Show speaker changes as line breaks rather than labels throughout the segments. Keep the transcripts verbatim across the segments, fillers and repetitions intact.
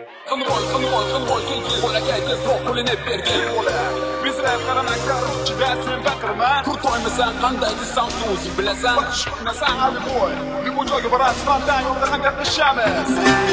Qanvoy, qanvoy, qanvoy kelgil bo'laga tezroq qo'lini bergil bo'la. Bizlar qaramaqlar chidasin baqirma. Turtoymisan qanday desam o'zing bilasan. Nasan Ali boy, bu joyga boramiz, fandan yo'lda ham gaplashamiz.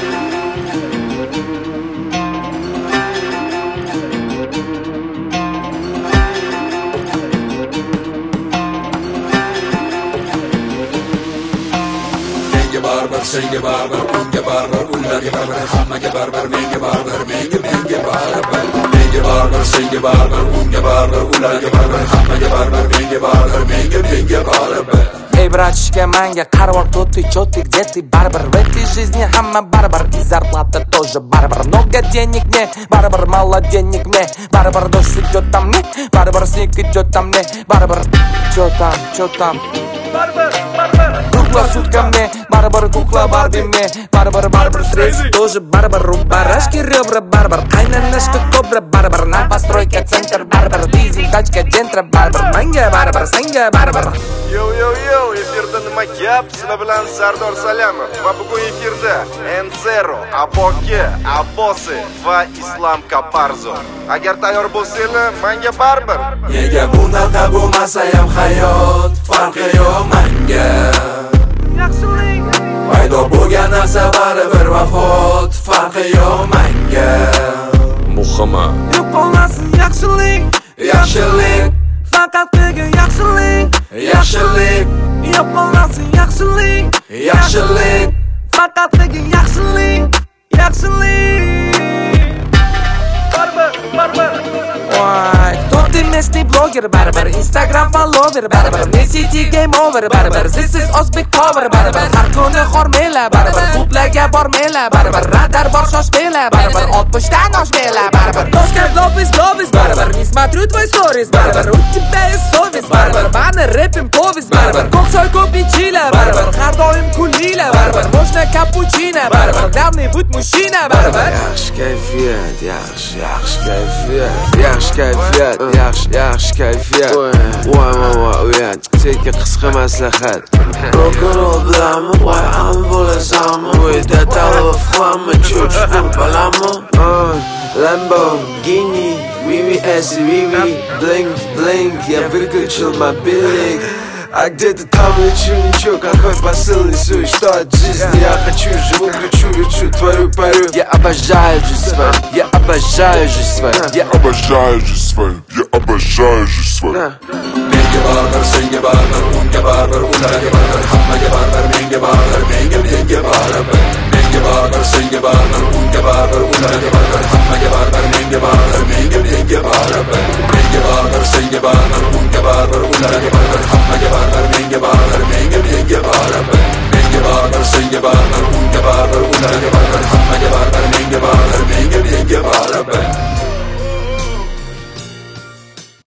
Barbar, senga barbar, unga barbar, ularga barbar, hammaga barbar, menga barbar, menga menga barbar. Menga barbar, senga barbar, unga barbar, ularga barbar, hammaga barbar, menga barbar, menga menga barbar.
Эй, братишка, мanga qarvor to'ti cho'ti где-то барбар. В этой жизни hamma barbar, и зарплата тоже барбар. Много денег мне, барбар, мало денег мне, барбар, дождь идет там мне, барбар, снег идет там мне, барбар. Чё там, чё там? Барбар, барбар. Кукла сутка мне, барбар, кукла Барби мне, барбар, барбар, стресс тоже барбар, барашки ребра барбар, кайнанашка кобра барбар, на постройке центр барбар, дизель тачка дентра барбар, manga barbar, senga barbar.
Yo yo yo, efirda nima gap? Sizlar bilan Sardor Salamov va bugun efirda Enzero, Aboki, Abosi va Islam Kaparzo. Agar tayyor bo'lsanglar, menga barbar.
Nega bunaqa bo'lmasa ham hayot, farqi yo'q menga.
Yaxshilik
Paydo bo'lgan narsa baribir vafot, farqi yo'q menga. Muhimi
yo'qolmasin yaxshilik,
yaxshilik,
faqat menga yaxshilik,
yaxshilik,
yo'qolmasin yaxshilik,
yaxshilik,
faqat menga yaxshilik, yaxshilik. Barbar, barbar. Voy, кто ты местный блогер, barbar, Instagram follower, barbar, City game over, barbar, this is Ozbek power, barbar, har kuni xormela, barbar, klublarga bormela, barbar, radar bor shoshmela, barbar, otpushdan oshmela, barbar, Toshkent love is love is, barbar, не смотрю твой stories, barbar, у тебя есть совесть, barbar, mani рэпим повесть, barbar, ko'k choy ko'p ichila, barbar, har doim kulila, barbar, можно cappuccino, barbar, главный будь мужчина, barbar.
Yaxshi kayfiyat, yaxshi, yaxshi kayfiyat, yaxshi kayfiyat, yaxshi, yaxshi kayfiyat. Voy, voy, voy, uyat, senga qisqa maslahat. Rock'n'roll bilanmi, voy, ham bo'lasanmi? Uyda talab hamma cho'ch pul balanmi? Lamborghini, Vivi S V V, blink, blink, я выключил мобильник. А где-то там лечу, ничего, какой посыл несу, и что от жизни я хочу, живу, кричу, лечу, творю, парю. Я обожаю жизнь свою, я обожаю жизнь свою, я
обожаю жизнь свою, я обожаю жизнь свою.
Menga barbar, senga barbar, unga barbar, ularga barbar, hammaga barbar, menga barbar, menga menga barbar. Menga barbar, senga barbar, unga barbar, ularga barbar, hammaga barbar, menga barbar, menga menga barbar. Menga barbar, senga barbar, unga barbar, ularga barbar, hammaga barbar, menga barbar, menga menga barbar. Menga barbar, senga barbar, unga barbar, ularga barbar, hammaga barbar, menga barbar, menga menga barbar.